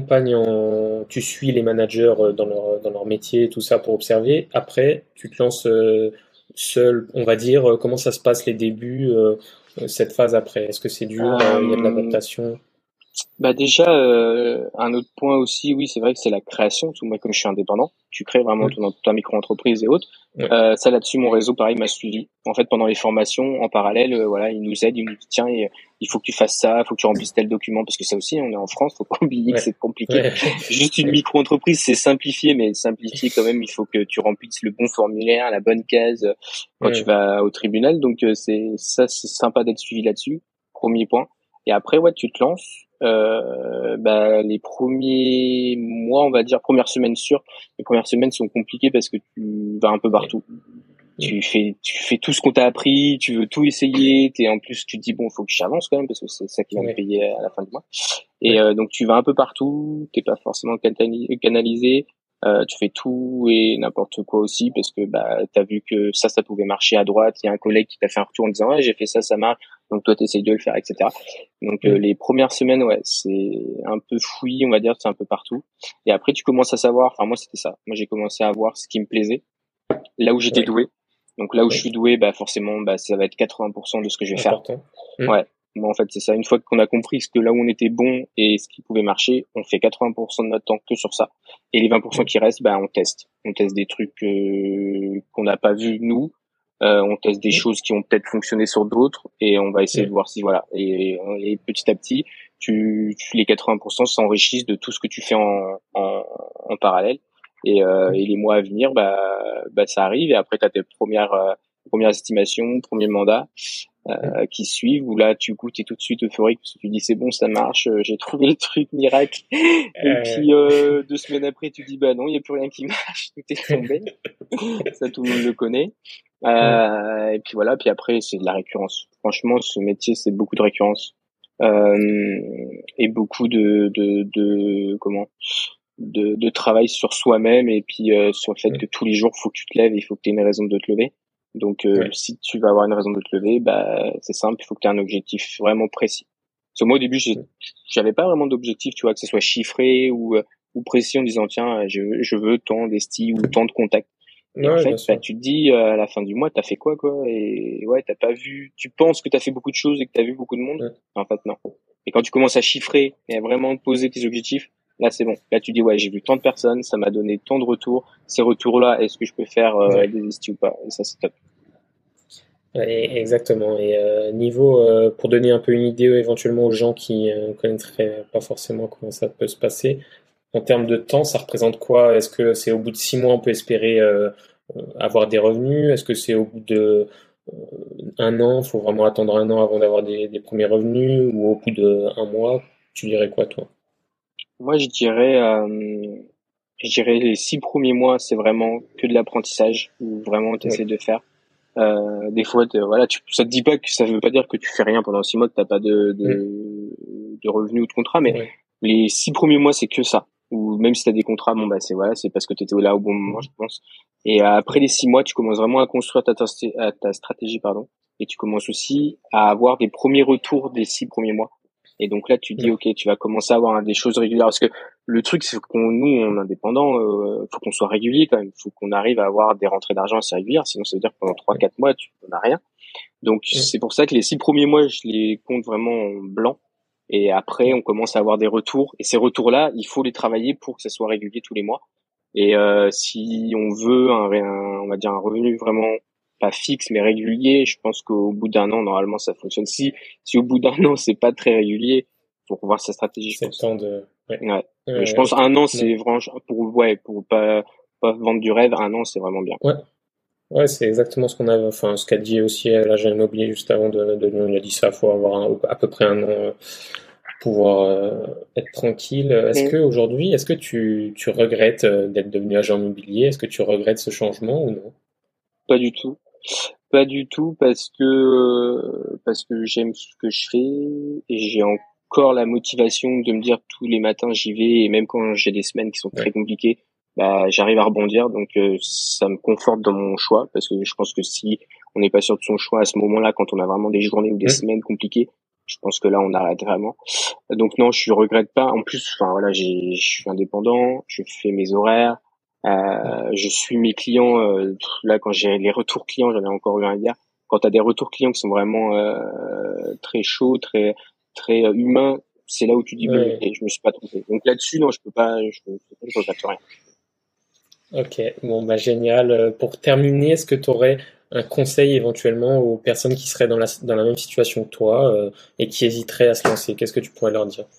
Speaker 1: tu suis les managers dans leur métier, tout ça pour observer. Après, tu te lances seul, on va dire. Comment ça se passe les débuts, cette phase après? Est-ce que c'est dur? Il y a de l'adaptation?
Speaker 3: Déjà, un autre point aussi, oui, c'est vrai que c'est la création. Tout moi, comme je suis indépendant, tu crées vraiment ta micro-entreprise et autres. Ça là-dessus, mon réseau, pareil, m'a suivi. En fait, pendant les formations, en parallèle, voilà, il nous aide, il nous dit tiens, il faut que tu fasses ça, il faut que tu remplisses tel document, parce que ça aussi, on est en France, faut pas oublier que c'est compliqué. Juste une micro-entreprise, c'est simplifié, mais simplifié quand même, il faut que tu remplisses le bon formulaire, la bonne case quand tu vas au tribunal. Donc c'est sympa d'être suivi là-dessus. Premier point. Et après, ouais, tu te lances. Les premiers mois, on va dire, premières semaines sûres, les premières semaines sont compliquées parce que tu vas un peu partout. Tu fais tout ce qu'on t'a appris, tu veux tout essayer, en plus, tu te dis, bon, faut que j'avance quand même parce que c'est ça qui va me payer à la fin du mois. Et donc, tu vas un peu partout, t'es pas forcément canalisé. Tu fais tout et n'importe quoi aussi parce que t'as vu que ça pouvait marcher à droite, il y a un collègue qui t'a fait un retour en disant ouais j'ai fait ça marche, donc toi t'essayes de le faire, etc. Donc les premières semaines, ouais, c'est un peu fouillis, on va dire, c'est un peu partout, et après tu commences à savoir, enfin moi c'était ça, moi j'ai commencé à voir ce qui me plaisait, là où j'étais doué, Donc là où je
Speaker 1: Oui,
Speaker 3: suis doué, bah forcément, bah ça va être 80% de ce que je vais faire.
Speaker 1: important. Mm.
Speaker 3: Ouais. Moi, en fait, c'est ça. Une fois qu'on a compris que là où on était bon et ce qui pouvait marcher, on fait 80% de notre temps que sur ça. Et les 20%
Speaker 1: Mm.
Speaker 3: qui restent, bah on teste. On teste des trucs qu'on n'a pas vu nous. On teste des
Speaker 1: Mm.
Speaker 3: choses qui ont peut-être fonctionné sur d'autres et on va essayer de
Speaker 1: Mm.
Speaker 3: voir si voilà. Et petit à petit, les 80% s'enrichissent de tout ce que tu fais en parallèle. Et les mois à venir, bah ça arrive. Et après, tu as tes premières estimations, premiers mandats
Speaker 1: Mm.
Speaker 3: qui suivent, où là tu goûtes et tout de suite euphorique parce que tu dis c'est bon, ça marche, j'ai trouvé le truc miracle. Et puis 2 semaines après tu dis bah non, il y a plus rien qui marche, tout est tombé. Ça, tout le monde le connaît.
Speaker 1: Mm.
Speaker 3: Et puis voilà, puis après c'est de la récurrence. Franchement, ce métier c'est beaucoup de récurrence et beaucoup de comment de travail sur soi-même et puis sur le fait
Speaker 1: Mm.
Speaker 3: que tous les jours faut que tu te lèves et il faut que tu aies une raison de te lever. Donc
Speaker 1: Ouais.
Speaker 3: si tu vas avoir une raison de te lever, bah c'est simple, il faut que tu aies un objectif vraiment précis. Parce que moi au début
Speaker 1: Mm.
Speaker 3: j'avais pas vraiment d'objectif, tu vois, que ce soit chiffré ou précis en disant tiens je veux tant d'esti ou tant de contacts. Et en
Speaker 1: Ouais, bien
Speaker 3: fait, bah,
Speaker 1: sûr.
Speaker 3: tu te dis à la fin du mois, t'as fait quoi, et ouais, t'as pas vu. Tu penses que t'as fait beaucoup de choses et que t'as vu beaucoup de monde.
Speaker 1: Mm.
Speaker 3: En fait, non. Et quand tu commences à chiffrer et à vraiment poser tes objectifs, là, c'est bon. Là, tu dis ouais, j'ai vu tant de personnes, ça m'a donné tant de retours. Ces retours-là, est-ce que je peux faire
Speaker 1: Ouais.
Speaker 3: des estis ou pas? Et ça, c'est top.
Speaker 1: Ouais, exactement. Et niveau, pour donner un peu une idée éventuellement aux gens qui connaîtraient pas forcément comment ça peut se passer, en termes de temps, ça représente quoi? Est-ce que c'est au bout de 6 mois, on peut espérer avoir des revenus? Est-ce que c'est au bout de euh, un an? Faut vraiment attendre un an avant d'avoir des premiers revenus? Ou au bout de un mois? Tu dirais quoi, toi?
Speaker 3: Moi, je dirais les 6 premiers mois, c'est vraiment que de l'apprentissage où vraiment tu essaies
Speaker 1: Oui.
Speaker 3: de faire. Des fois, voilà, ça te dit pas que ça veut pas dire que tu fais rien pendant 6 mois, que t'as pas
Speaker 1: Mm.
Speaker 3: de revenus ou de contrat, mais
Speaker 1: Ouais.
Speaker 3: les 6 premiers mois, c'est que ça. Ou même si t'as des contrats, bon bah c'est voilà, c'est parce que t'étais là au bon moment,
Speaker 1: Mm.
Speaker 3: je pense. Et après
Speaker 1: Ouais.
Speaker 3: les 6 mois, tu commences vraiment à construire ta stratégie, pardon. Et tu commences aussi à avoir des premiers retours des 6 premiers mois. Et donc là, tu dis
Speaker 1: Ouais.
Speaker 3: ok, tu vas commencer à avoir des choses régulières parce que le truc, c'est qu'on nous, en indépendant, faut qu'on soit régulier quand même. Faut qu'on arrive à avoir des rentrées d'argent assez régulières. Sinon, ça veut dire que pendant trois,
Speaker 1: Mm.
Speaker 3: quatre mois, tu n'as rien. Donc,
Speaker 1: Mm.
Speaker 3: c'est pour ça que les 6 premiers mois, je les compte vraiment en blanc. Et après,
Speaker 1: Mm.
Speaker 3: on commence à avoir des retours. Et ces retours-là, il faut les travailler pour que ça soit régulier tous les mois. Et si on veut on va dire un revenu vraiment pas fixe mais régulier, je pense qu'au bout d'un an, normalement, ça fonctionne. Si au bout d'un an, c'est pas très régulier, faut revoir sa stratégie, je
Speaker 1: C'est le
Speaker 3: pense.
Speaker 1: temps de. Ouais.
Speaker 3: Ouais. Mais je pense
Speaker 1: Ok.
Speaker 3: un an, c'est
Speaker 1: Bon.
Speaker 3: franchement pour pas vendre du rêve, un an, c'est vraiment bien.
Speaker 1: Ouais. Ouais, c'est exactement ce qu'on a, enfin, ce qu'a dit aussi l'agent immobilier juste avant de nous. Il a dit ça, faut avoir à peu près un an pour pouvoir être tranquille. Est-ce que tu regrettes d'être devenu agent immobilier? Est-ce que tu regrettes ce changement ou non?
Speaker 3: Pas du tout. Pas du tout parce que j'aime ce que je fais et j'ai encore la motivation de me dire tous les matins j'y vais et même quand j'ai des semaines qui sont très
Speaker 1: Ouais.
Speaker 3: compliquées, bah j'arrive à rebondir donc ça me conforte dans mon choix parce que je pense que si on n'est pas sûr de son choix à ce moment-là quand on a vraiment des journées ou des
Speaker 1: Hmm.
Speaker 3: semaines compliquées, je pense que là on arrête vraiment. Donc non, je regrette pas. En plus, enfin voilà, je suis indépendant, je fais mes horaires,
Speaker 1: Ouais.
Speaker 3: je suis mes clients. Là, quand j'ai les retours clients, j'en ai encore eu un hier. Quand tu as des retours clients qui sont vraiment très chauds, très humains, c'est là où tu dis bon,
Speaker 1: Ouais.
Speaker 3: ok, je me suis pas trompé. Donc là-dessus, non, je regrette rien.
Speaker 1: Ok. Bon, bah génial. Pour terminer, est-ce que tu aurais un conseil éventuellement aux personnes qui seraient dans la même situation que toi et qui hésiteraient à se lancer? Qu'est-ce que tu pourrais leur dire?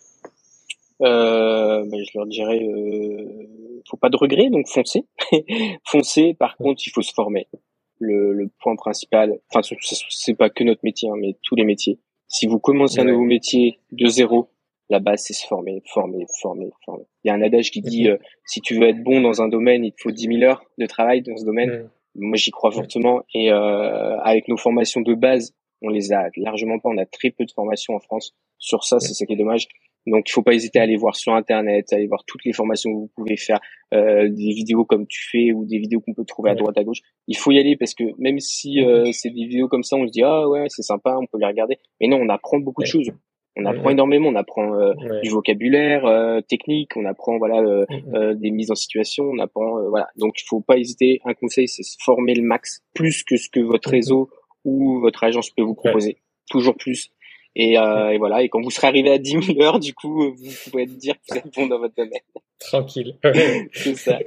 Speaker 3: Je leur dirais, faut pas de regrets, donc foncez. Foncez. Par
Speaker 1: Ouais.
Speaker 3: contre, il faut se former. Le point principal, enfin, c'est pas que notre métier, hein, mais tous les métiers. Si vous commencez un nouveau
Speaker 1: Ouais.
Speaker 3: métier de zéro, la base, c'est se former, former, former, former. Il y a un adage qui dit,
Speaker 1: Mhm.
Speaker 3: si tu veux être bon dans un domaine, il te faut 10 000 heures de travail dans ce domaine.
Speaker 1: Mhm.
Speaker 3: Moi, j'y crois
Speaker 1: Ouais.
Speaker 3: fortement. Et avec nos formations de base, on les a largement pas. On a très peu de formations en France sur ça. C'est
Speaker 1: Ouais.
Speaker 3: ça qui est dommage. Donc, il faut pas hésiter à aller voir sur Internet, à aller voir toutes les formations que vous pouvez faire, des vidéos comme tu fais ou des vidéos qu'on peut trouver à
Speaker 1: Ouais.
Speaker 3: droite à gauche. Il faut y aller parce que même si
Speaker 1: Mhm.
Speaker 3: c'est des vidéos comme ça, on se dit ah ouais c'est sympa, on peut les regarder. Mais non, on apprend beaucoup de
Speaker 1: Ouais.
Speaker 3: choses. On apprend énormément, on apprend
Speaker 1: Ouais.
Speaker 3: du vocabulaire technique, on apprend des mises en situation, on apprend voilà. Donc il faut pas hésiter. Un conseil, c'est se former le max, plus que ce que votre réseau ou votre agence peut vous proposer, toujours plus. Et voilà. Et quand vous serez arrivé à 10 000 heures, du coup, vous pouvez être dire que vous êtes bon dans votre domaine.
Speaker 1: Tranquille.
Speaker 3: C'est ça.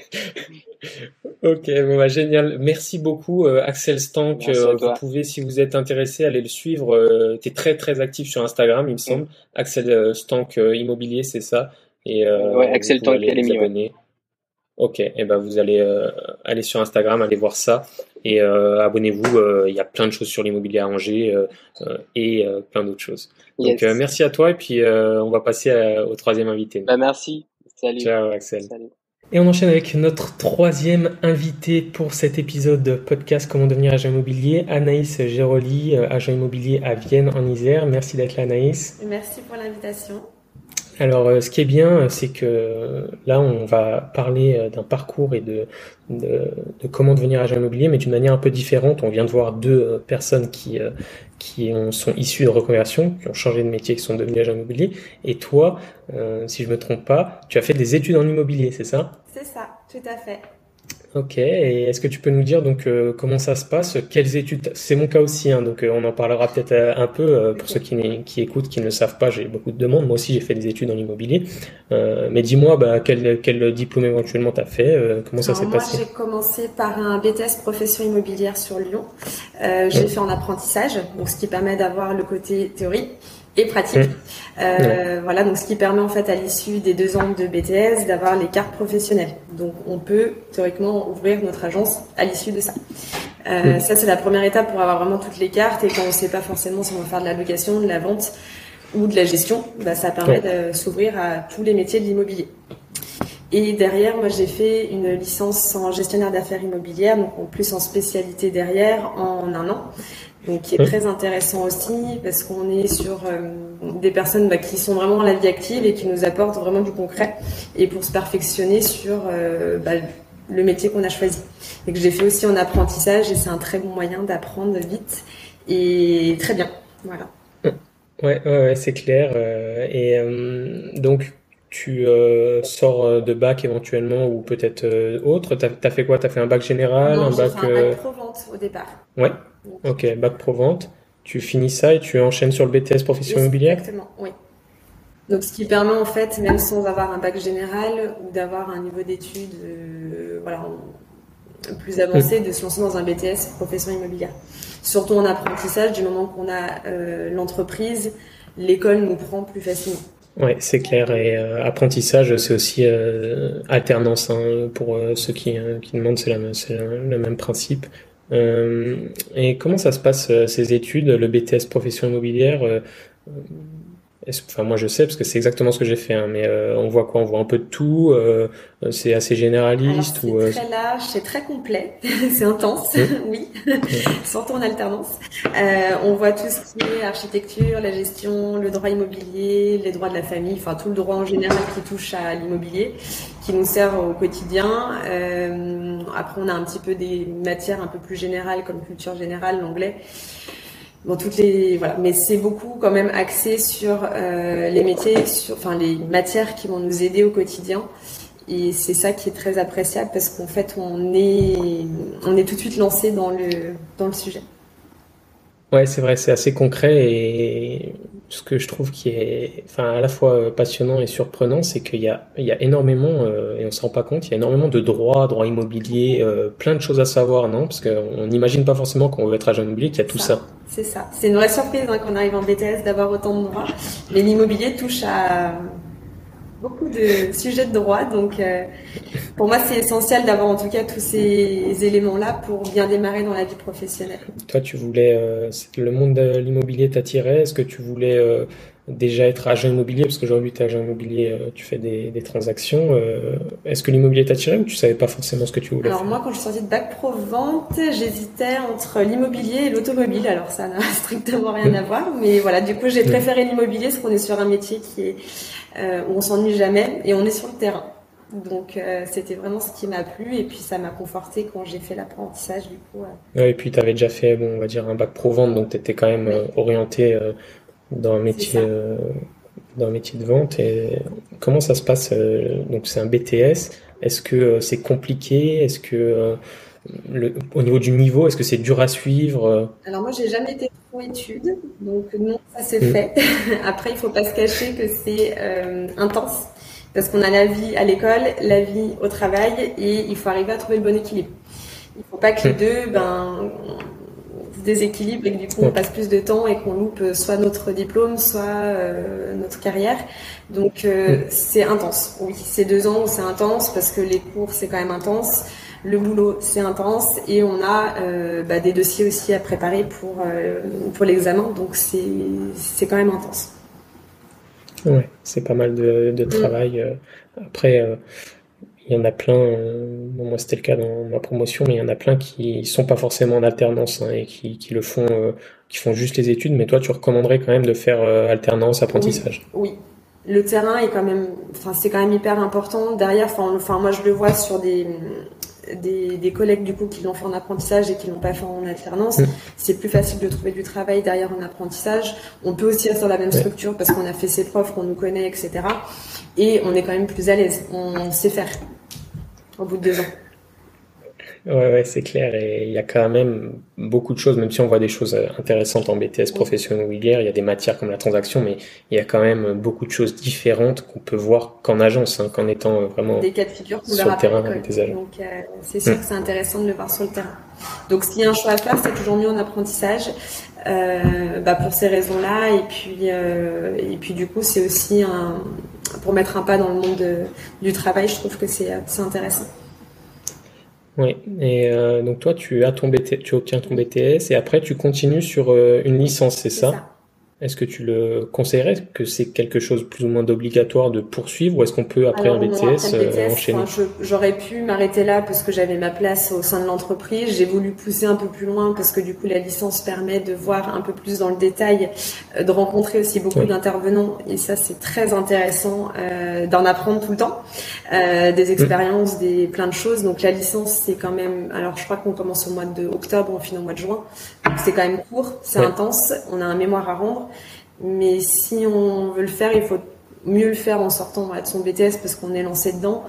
Speaker 1: Ok, bon, bah, génial. Merci beaucoup, Axel Stank.
Speaker 3: Merci à
Speaker 1: Vous
Speaker 3: toi.
Speaker 1: pouvez, si vous êtes intéressé, aller le suivre. Tu es très très actif sur Instagram, il me semble. Axel Stank Immobilier, c'est ça. Et
Speaker 3: Ouais,
Speaker 1: vous
Speaker 3: Axel
Speaker 1: pouvez
Speaker 3: Tank
Speaker 1: aller vous
Speaker 3: Academy, ouais.
Speaker 1: abonner. Ok, et ben vous allez aller sur Instagram, aller voir ça et abonnez-vous. Il y a plein de choses sur l'immobilier à Angers et plein d'autres choses. Donc
Speaker 3: Yes.
Speaker 1: merci à toi et puis on va passer au troisième invité.
Speaker 3: Bah merci. Salut.
Speaker 1: Ciao Axel.
Speaker 3: Salut.
Speaker 1: Et on enchaîne avec notre troisième invité pour cet épisode de podcast Comment devenir agent immobilier, Anaïs Géroli, agent immobilier à Vienne en Isère. Merci d'être là Anaïs.
Speaker 4: Merci pour l'invitation.
Speaker 1: Alors, ce qui est bien, c'est que là, on va parler d'un parcours et de comment devenir agent immobilier, mais d'une manière un peu différente. On vient de voir deux personnes qui sont issues de reconversion, qui ont changé de métier, qui sont devenues agents immobiliers. Et toi, si je me trompe pas, tu as fait des études en immobilier, c'est ça?
Speaker 4: C'est ça, tout à fait.
Speaker 1: Ok, et est-ce que tu peux nous dire donc comment ça se passe? Quelles études? C'est mon cas aussi, hein, donc on en parlera peut-être un peu pour ceux qui écoutent, qui ne le savent pas. J'ai beaucoup de demandes. Moi aussi, j'ai fait des études en immobilier. Mais dis-moi, quel diplôme éventuellement t'as fait? Comment ça
Speaker 4: Alors,
Speaker 1: s'est
Speaker 4: moi,
Speaker 1: passé?
Speaker 4: j'ai commencé par un BTS profession immobilière sur Lyon. J'ai fait en apprentissage, donc ce qui permet d'avoir le côté théorie et pratique. Voilà, donc ce qui permet en fait à l'issue des 2 ans de BTS d'avoir les cartes professionnelles. Donc on peut théoriquement ouvrir notre agence à l'issue de ça. Ça c'est la première étape pour avoir vraiment toutes les cartes, et quand on ne sait pas forcément si on va faire de la location, de la vente ou de la gestion, ça permet de s'ouvrir à tous les métiers de l'immobilier. Et derrière, moi j'ai fait une licence en gestionnaire d'affaires immobilières, donc en plus en spécialité derrière en 1 an. Donc, qui est très intéressant aussi parce qu'on est sur des personnes qui sont vraiment dans la vie active et qui nous apportent vraiment du concret, et pour se perfectionner sur le métier qu'on a choisi. Et que j'ai fait aussi en apprentissage, et c'est un très bon moyen d'apprendre vite et très bien. Voilà.
Speaker 1: Ouais, c'est clair. Donc tu sors de bac éventuellement ou peut-être autre. T'as fait quoi? T'as fait un bac général,
Speaker 4: Non,
Speaker 1: un
Speaker 4: j'ai
Speaker 1: bac
Speaker 4: fait un bac pro-vente au départ.
Speaker 1: Ouais. Ok, bac pro-vente. Tu finis ça et tu enchaînes sur le BTS profession immobilière?
Speaker 4: Exactement, oui. Donc, ce qui permet en fait, même sans avoir un bac général ou d'avoir un niveau d'études plus avancé, de se lancer dans un BTS profession immobilière. Surtout en apprentissage, du moment qu'on a l'entreprise, l'école nous prend plus facilement.
Speaker 1: Ouais, c'est clair. Et apprentissage, c'est aussi alternance, hein, pour ceux qui demandent, c'est le même principe. Et comment ça se passe ces études, le BTS profession immobilière? Moi je sais parce que c'est exactement ce que j'ai fait, hein, mais on voit quoi? On voit un peu de tout. C'est assez généraliste.
Speaker 4: Alors, c'est très large, c'est très complet, c'est intense, oui, surtout en alternance. On voit tout ce qui est architecture, la gestion, le droit immobilier, les droits de la famille, enfin tout le droit en général qui touche à l'immobilier, qui nous sert au quotidien. Après, on a un petit peu des matières un peu plus générales comme culture générale, l'anglais. Bon, mais c'est beaucoup quand même axé sur les métiers, les matières qui vont nous aider au quotidien. Et c'est ça qui est très appréciable parce qu'en fait, on est tout de suite lancé dans le sujet.
Speaker 1: Ouais, c'est vrai, c'est assez concret, et ce que je trouve qui est, à la fois passionnant et surprenant, c'est qu'il y a énormément, et on se rend pas compte, il y a énormément de droit immobilier, plein de choses à savoir, non? Parce qu'on n'imagine pas forcément quand on veut être agent immobilier qu'il y a tout ça.
Speaker 4: C'est ça. C'est une vraie surprise quand on arrive en BTS d'avoir autant de droits. Mais l'immobilier touche à beaucoup de sujets de droit, donc pour moi c'est essentiel d'avoir en tout cas tous ces éléments-là pour bien démarrer dans la vie professionnelle.
Speaker 1: Toi, tu voulais, le monde de l'immobilier t'attirait? Est-ce que tu voulais déjà être agent immobilier? Parce qu'aujourd'hui tu es agent immobilier, tu fais des transactions. Est-ce que l'immobilier t'attirait ou tu savais pas forcément ce que tu voulais faire?
Speaker 4: Moi, quand je suis sortie de bac pro vente, j'hésitais entre l'immobilier et l'automobile. Alors ça n'a strictement rien à voir, mais voilà, du coup j'ai préféré l'immobilier parce qu'on est sur un métier qui est où on s'ennuie jamais et on est sur le terrain. Donc c'était vraiment ce qui m'a plu, et puis ça m'a conforté quand j'ai fait l'apprentissage du coup.
Speaker 1: Ouais, et puis tu avais déjà fait, on va dire, un bac pro vente, donc tu étais quand même orienté dans un métier, de vente. Et comment ça se passe? Donc c'est un BTS. Est-ce que c'est compliqué? Est-ce que au niveau du niveau, est-ce que c'est dur à suivre?
Speaker 4: Alors moi, j'ai jamais été pro études, donc non, ça c'est fait. Après, il faut pas se cacher que c'est intense, parce qu'on a la vie à l'école, la vie au travail, et il faut arriver à trouver le bon équilibre. Il faut pas que les deux se déséquilibrent et que du coup on passe plus de temps et qu'on loupe soit notre diplôme, soit notre carrière. Donc c'est intense. Oui, c'est 2 ans où c'est intense parce que les cours c'est quand même intense. Le boulot, c'est intense et on a des dossiers aussi à préparer pour l'examen, donc c'est quand même intense.
Speaker 1: Ouais, c'est pas mal de travail. Après, il y en a plein, bon, moi c'était le cas dans ma promotion, mais il y en a plein qui sont pas forcément en alternance et qui le font, qui font juste les études, mais toi tu recommanderais quand même de faire alternance, apprentissage.
Speaker 4: Oui. Le terrain est quand même, c'est quand même hyper important. Derrière, moi je le vois sur des collègues du coup qui l'ont fait en apprentissage et qui l'ont pas fait en alternance. C'est plus facile de trouver du travail derrière en apprentissage. On peut aussi rester dans la même structure parce qu'on a fait ses profs, qu'on nous connaît, etc. Et on est quand même plus à l'aise. On sait faire au bout de 2 ans.
Speaker 1: Ouais, c'est clair. Et il y a quand même beaucoup de choses, même si on voit des choses intéressantes en BTS profession immobilière, il y a des matières comme la transaction, mais il y a quand même beaucoup de choses différentes qu'on peut voir qu'en agence, qu'en étant vraiment
Speaker 4: des cas de figure qu'on
Speaker 1: sur le terrain avec des agents.
Speaker 4: Donc c'est sûr que c'est intéressant de le voir sur le terrain. Donc s'il y a un choix à faire, c'est toujours mieux en apprentissage pour ces raisons-là. Et puis du coup, c'est aussi pour mettre un pas dans le monde du travail, je trouve que c'est intéressant.
Speaker 1: Oui, et donc toi, tu obtiens ton BTS et après tu continues sur une licence, c'est ça? Est-ce que tu le conseillerais? Est-ce que c'est quelque chose plus ou moins d'obligatoire de poursuivre ou est-ce qu'on peut après un BTS enchaîner?
Speaker 4: J'aurais pu m'arrêter là parce que j'avais ma place au sein de l'entreprise. J'ai voulu pousser un peu plus loin parce que du coup la licence permet de voir un peu plus dans le détail, de rencontrer aussi beaucoup d'intervenants et ça c'est très intéressant d'en apprendre tout le temps, des expériences, plein de choses. Donc la licence c'est quand même, alors je crois qu'on commence au mois d'octobre, on finit au mois de juin. Donc c'est quand même court, c'est intense, on a un mémoire à rendre. Mais si on veut le faire, il faut mieux le faire en sortant de son BTS parce qu'on est lancé dedans.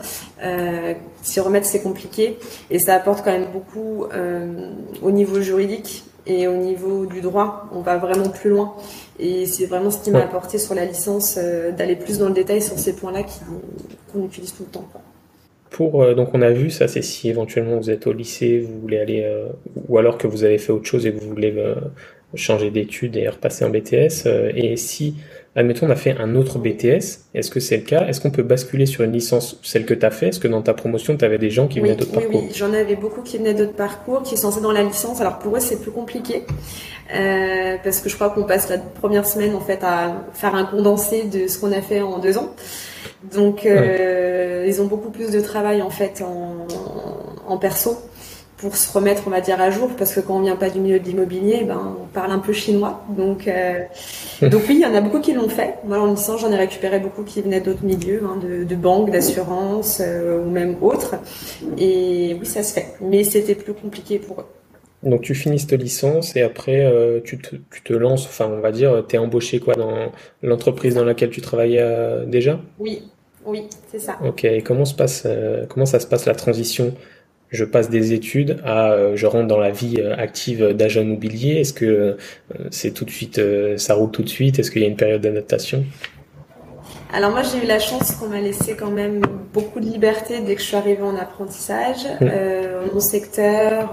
Speaker 4: S'y remettre, c'est compliqué. Et ça apporte quand même beaucoup au niveau juridique et au niveau du droit. On va vraiment plus loin. Et c'est vraiment ce qui m'a apporté sur la licence, d'aller plus dans le détail sur ces points-là qu'on utilise tout le temps.
Speaker 1: Donc on a vu ça, c'est si éventuellement vous êtes au lycée, vous voulez aller, ou alors que vous avez fait autre chose et que vous voulez changer d'études et repasser en BTS. Et si, admettons, on a fait un autre BTS, est-ce que c'est le cas? Est-ce qu'on peut basculer sur une licence, celle que tu as fait? Est-ce que dans ta promotion, tu avais des gens qui venaient d'autres parcours?
Speaker 4: Oui, j'en avais beaucoup qui venaient d'autres parcours, qui sont censés dans la licence. Alors pour eux, c'est plus compliqué. Parce que je crois qu'on passe la première semaine en fait à faire un condensé de ce qu'on a fait en 2 ans. Donc ils ont beaucoup plus de travail en fait en perso pour se remettre, on va dire, à jour, parce que quand on vient pas du milieu de l'immobilier, on parle un peu chinois. Donc oui, il y en a beaucoup qui l'ont fait. Moi, en licence, j'en ai récupéré beaucoup qui venaient d'autres milieux, de banques, d'assurance ou même autres. Et oui, ça se fait. Mais c'était plus compliqué pour eux.
Speaker 1: Donc tu finis cette licence et après tu te lances, enfin on va dire, t'es embauché quoi dans l'entreprise dans laquelle tu travaillais déjà?
Speaker 4: Oui, c'est ça.
Speaker 1: Ok, et comment ça se passe la transition? Je passe des études à je rentre dans la vie active d'agent immobilier. Est-ce que c'est tout de suite, ça roule tout de suite? Est-ce qu'il y a une période d'adaptation?
Speaker 4: Alors moi j'ai eu la chance qu'on m'a laissé quand même beaucoup de liberté dès que je suis arrivée en apprentissage. Mon secteur,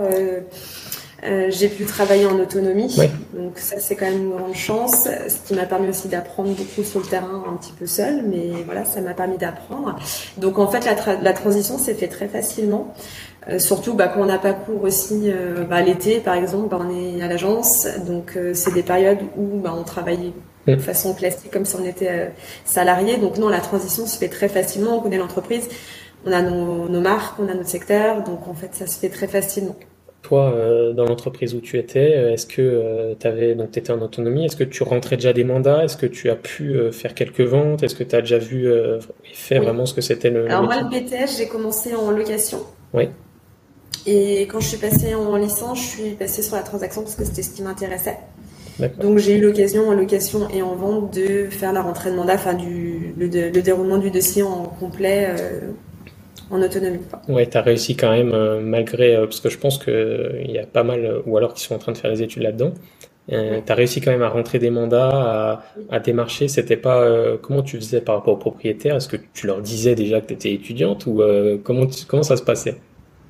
Speaker 4: j'ai pu travailler en autonomie, donc ça c'est quand même une grande chance, ce qui m'a permis aussi d'apprendre beaucoup sur le terrain un petit peu seule, mais voilà, ça m'a permis d'apprendre. Donc en fait la transition s'est fait très facilement. Surtout quand on n'a pas cours aussi l'été par exemple, on est à l'agence, donc c'est des périodes où on travaille de façon classique comme si on était salarié. Donc non, la transition se fait très facilement, on connaît l'entreprise, on a nos marques, on a notre secteur, donc en fait ça se fait très facilement.
Speaker 1: Toi, dans l'entreprise où tu étais, est-ce que tu étais en autonomie? Est-ce que tu rentrais déjà des mandats? Est-ce que tu as pu faire quelques ventes? Est-ce que tu as déjà vu faire vraiment ce que c'était le
Speaker 4: Alors
Speaker 1: métier?
Speaker 4: moi, le BTS, j'ai commencé en location.
Speaker 1: Oui.
Speaker 4: Et quand je suis passée en licence, je suis passée sur la transaction parce que c'était ce qui m'intéressait.
Speaker 1: D'accord.
Speaker 4: Donc j'ai eu l'occasion en location et en vente de faire la rentrée de mandat, enfin le déroulement du dossier en complet en autonomie.
Speaker 1: Ouais, t'as réussi quand même, malgré, parce que je pense que il y a pas mal, ou alors qui sont en train de faire les études là-dedans.
Speaker 4: Ouais.
Speaker 1: T'as réussi quand même à rentrer des mandats, à démarcher. C'était pas, comment tu faisais par rapport aux propriétaires? Est-ce que tu leur disais déjà que tu étais étudiante ou comment ça se passait?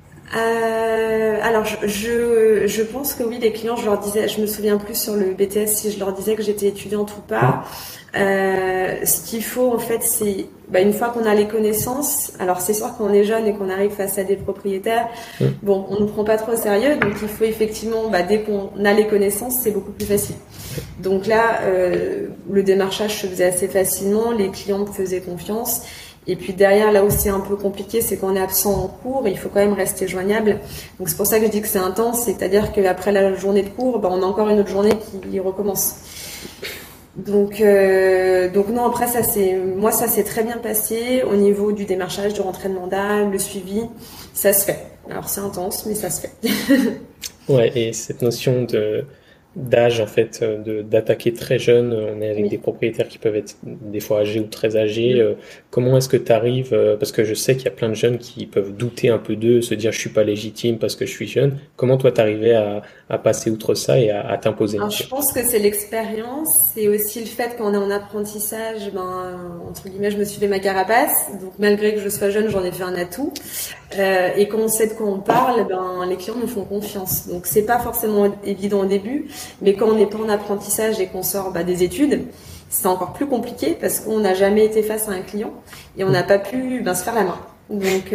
Speaker 4: Alors je pense que oui, les clients, je leur disais, je me souviens plus sur le BTS si je leur disais que j'étais étudiante ou pas. Ce qu'il faut en fait, c'est une fois qu'on a les connaissances. Alors c'est sûr qu'on est jeune et qu'on arrive face à des propriétaires, bon, on nous prend pas trop au sérieux, donc il faut effectivement, dès qu'on a les connaissances, c'est beaucoup plus facile. Donc là, le démarchage se faisait assez facilement, les clients me faisaient confiance. Et puis derrière, là où c'est un peu compliqué, c'est qu'on est absent en cours, il faut quand même rester joignable. Donc c'est pour ça que je dis que c'est intense, c'est-à-dire qu'après la journée de cours, on a encore une autre journée qui recommence. Donc non, après ça s'est très bien passé au niveau du démarchage, du rentrée de mandat, le suivi, ça se fait. Alors c'est intense, mais ça se fait.
Speaker 1: Ouais, et cette notion d'âge, en fait, d'attaquer très jeune, on est avec
Speaker 4: Oui.
Speaker 1: des propriétaires qui peuvent être des fois âgés ou très âgés. Comment est-ce que tu arrives, parce que je sais qu'il y a plein de jeunes qui peuvent douter un peu d'eux, se dire je suis pas légitime parce que je suis jeune. Comment toi t'arrivais à passer outre ça et à t'imposer un
Speaker 4: Alors,
Speaker 1: peu?
Speaker 4: je pense que c'est l'expérience, c'est aussi le fait qu'on est en apprentissage, entre guillemets, je me suis fait ma carapace, donc malgré que je sois jeune, j'en ai fait un atout. Et quand on sait de quoi on parle, les clients nous font confiance. Donc c'est pas forcément évident au début, mais quand on n'est pas en apprentissage et qu'on sort des études, c'est encore plus compliqué parce qu'on n'a jamais été face à un client et on n'a pas pu se faire la main. Donc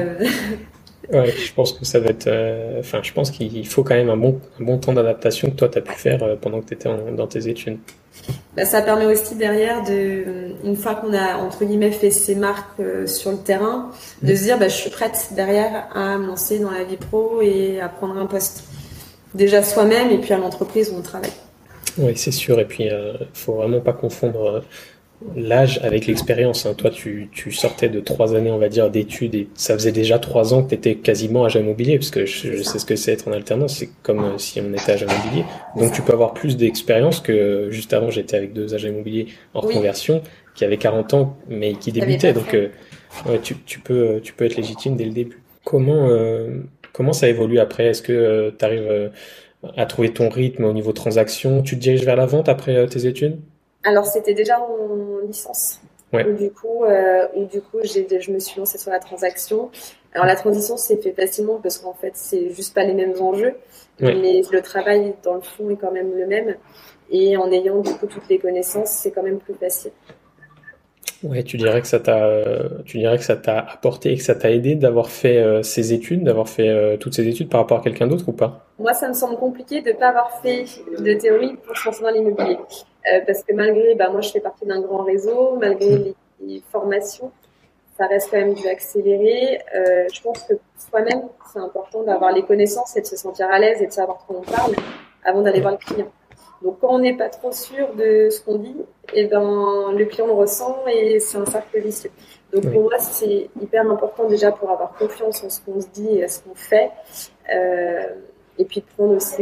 Speaker 1: Ouais, je pense que ça va être, enfin, je pense qu'il faut quand même un bon temps d'adaptation que toi t'as pu faire pendant que tu étais dans tes études.
Speaker 4: ça permet aussi derrière une fois qu'on a entre guillemets fait ses marques sur le terrain, de se dire je suis prête derrière à me lancer dans la vie pro et à prendre un poste. Déjà soi-même et puis à l'entreprise où on travaille.
Speaker 1: Oui, c'est sûr. Et puis, faut vraiment pas confondre l'âge avec l'expérience, hein. Toi, tu sortais de 3 années, on va dire, d'études et ça faisait déjà 3 ans que tu étais quasiment agent immobilier, parce que je sais ce que c'est être en alternance. C'est comme si on était agent immobilier. Donc, tu peux avoir plus d'expérience que juste avant, j'étais avec 2 agents immobiliers en reconversion qui avaient 40 ans, mais qui débutaient. Donc, ouais, tu peux être légitime dès le début. Comment ça évolue après? Est-ce que tu arrives à trouver ton rythme au niveau transaction? Tu te diriges vers la vente après tes études?
Speaker 4: Alors c'était déjà en licence.
Speaker 1: Ouais.
Speaker 4: Où du coup je me suis lancée sur la transaction. Alors la transition s'est fait facilement parce qu'en fait c'est juste pas les mêmes enjeux, mais le travail dans le fond est quand même le même. Et en ayant du coup toutes les connaissances, c'est quand même plus facile.
Speaker 1: Ouais, tu dirais que ça t'a apporté et que ça t'a aidé d'avoir fait ces études, d'avoir fait toutes ces études par rapport à quelqu'un d'autre ou pas?
Speaker 4: Moi, ça me semble compliqué de ne pas avoir fait de théorie pour se lancer dans l'immobilier. Parce que malgré, moi je fais partie d'un grand réseau, malgré les formations, ça reste quand même du accéléré. Je pense que soi-même, c'est important d'avoir les connaissances et de se sentir à l'aise et de savoir de quoi on parle avant d'aller voir le client. Donc quand on n'est pas trop sûr de ce qu'on dit, le client le ressent et c'est un cercle vicieux. Donc pour moi, c'est hyper important déjà pour avoir confiance en ce qu'on se dit et à ce qu'on fait. Et puis de prendre aussi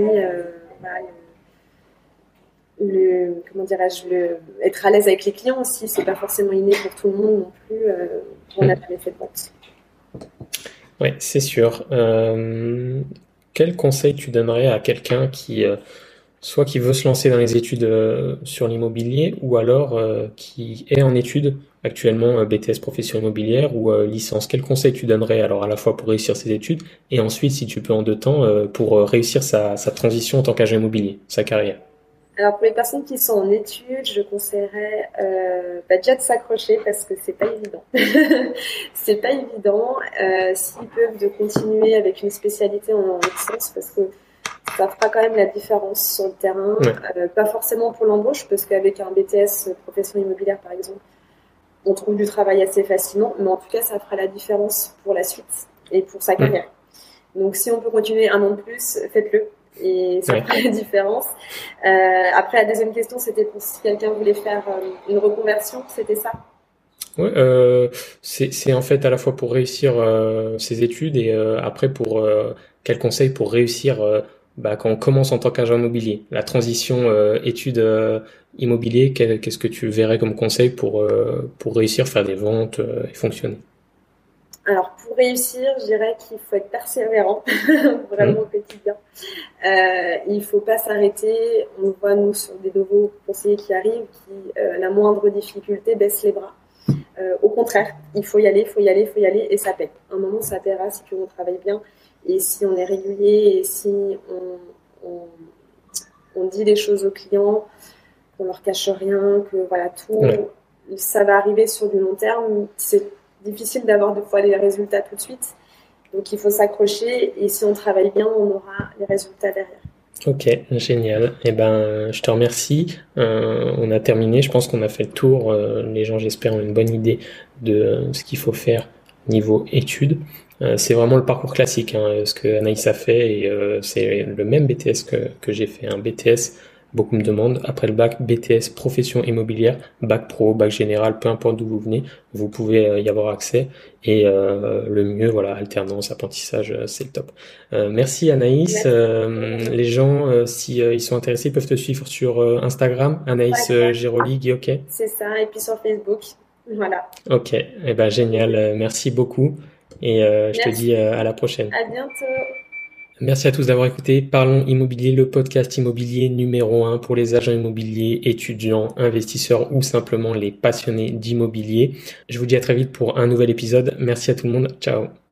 Speaker 4: être à l'aise avec les clients aussi. C'est pas forcément inné pour tout le monde non plus. On a jamais fait de vente.
Speaker 1: Oui, c'est sûr. Quel conseil tu donnerais à quelqu'un soit qui veut se lancer dans les études sur l'immobilier, ou alors qui est en études actuellement, BTS profession immobilière ou licence? Quel conseil tu donnerais alors à la fois pour réussir ses études et ensuite, si tu peux en 2 temps, pour réussir sa transition en tant qu'agent immobilier, sa carrière?
Speaker 4: Alors pour les personnes qui sont en études, je conseillerais déjà de s'accrocher parce que c'est pas évident. C'est pas évident. S'ils peuvent de continuer avec une spécialité en licence parce que ça fera quand même la différence sur le terrain. Pas forcément pour l'embauche parce qu'avec un BTS profession immobilière par exemple, on trouve du travail assez facilement, mais en tout cas ça fera la différence pour la suite et pour sa carrière. Donc si on peut continuer 1 an de plus, faites-le. Et ça fera la différence. Après, la deuxième question, c'était pour si quelqu'un voulait faire une reconversion, c'était ça?
Speaker 1: Oui, c'est en fait à la fois pour réussir ses études et après quel conseil pour réussir quand on commence en tant qu'agent immobilier, la transition études immobilier, qu'est-ce que tu verrais comme conseil pour réussir, faire des ventes et fonctionner?
Speaker 4: Alors, pour réussir, je dirais qu'il faut être persévérant, vraiment au quotidien. Il faut pas s'arrêter. On voit, nous, sur des nouveaux conseillers qui arrivent, qui, la moindre difficulté, baissent les bras. Au contraire, il faut y aller, et ça paie. À un moment, ça paiera si on travaille bien, et si on est régulier, et si on dit des choses aux clients, qu'on leur cache rien, que voilà, tout, ça va arriver sur du long terme. C'est difficile d'avoir des fois les résultats tout de suite. Donc, il faut s'accrocher, et si on travaille bien, on aura les résultats derrière.
Speaker 1: Ok, génial. Je te remercie. On a terminé. Je pense qu'on a fait le tour. Les gens, j'espère, ont une bonne idée de ce qu'il faut faire niveau études. C'est vraiment le parcours classique, ce que Anaïs a fait, et c'est le même BTS que j'ai fait, un BTS. Beaucoup me demandent, après le bac, BTS profession immobilière, bac pro, bac général, peu importe d'où vous venez, vous pouvez y avoir accès. Et le mieux, voilà, alternance, apprentissage, c'est le top. Merci Anaïs. Les gens, si ils sont intéressés, peuvent te suivre sur Instagram, Anaïs Giroli, ok?
Speaker 4: C'est ça, et puis sur Facebook. Voilà.
Speaker 1: Ok, génial. Merci beaucoup. Et je te dis à la prochaine.
Speaker 4: À bientôt.
Speaker 1: Merci à tous d'avoir écouté Parlons Immobilier, le podcast immobilier numéro 1 pour les agents immobiliers, étudiants, investisseurs ou simplement les passionnés d'immobilier. Je vous dis à très vite pour un nouvel épisode. Merci à tout le monde. Ciao.